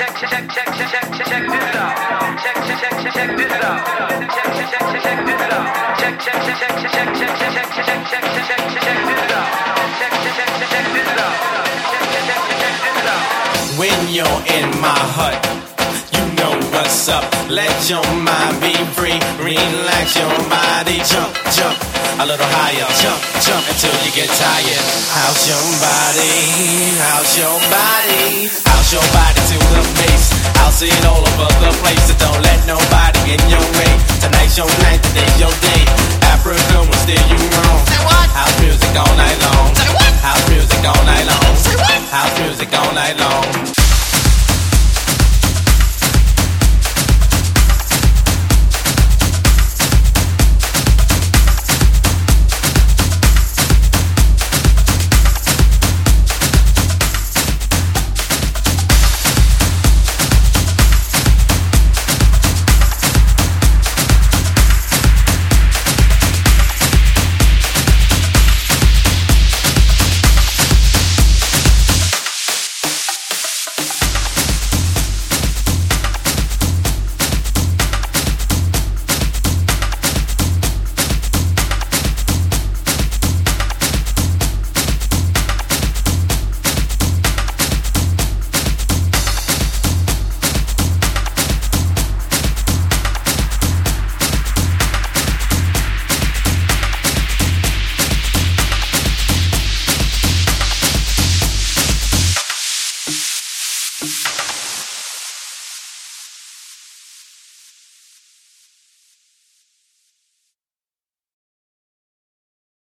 When you're in my hut, you know what's up. Let your mind be free. Relax your body. Jump, jump a little higher. Jump, jump until you get tired. How's your body? How's your body? How's your body to the base? House it all over the place. So don't let nobody in your way. Tonight's your night, today's your day. Africa will steer you wrong. Say what? House music all night long. Say what? House music all night long. Say what? House music all night long.